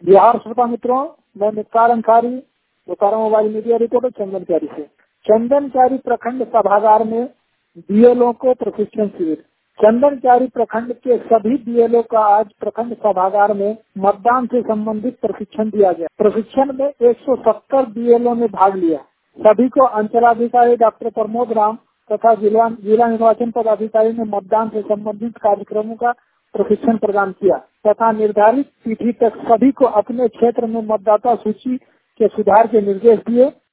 बिहार श्रोता मित्रों, मैं Mukhtar Ansari Bokaro mobile media reporter Chandanchari से। चंदनचारी प्रखंड सभागार में बीएलओ को प्रशिक्षण शिविर। चंदनचारी प्रखंड के सभी बीएलओ का आज प्रखंड सभागार में मतदान से संबंधित प्रशिक्षण दिया गया। प्रशिक्षण में 170 बीएलओ ने भाग लिया। सभी को अंचलाधिकारी डॉक्टर प्रमोद राम तथा जिला निर्वाचन पदाधिकारी ने मतदान से संबंधित कार्यक्रमों का प्रशिक्षण प्रदान किया तथा निर्धारित तिथि तक सभी को अपने क्षेत्र में मतदाता सूची के सुधार के निर्देश दिए।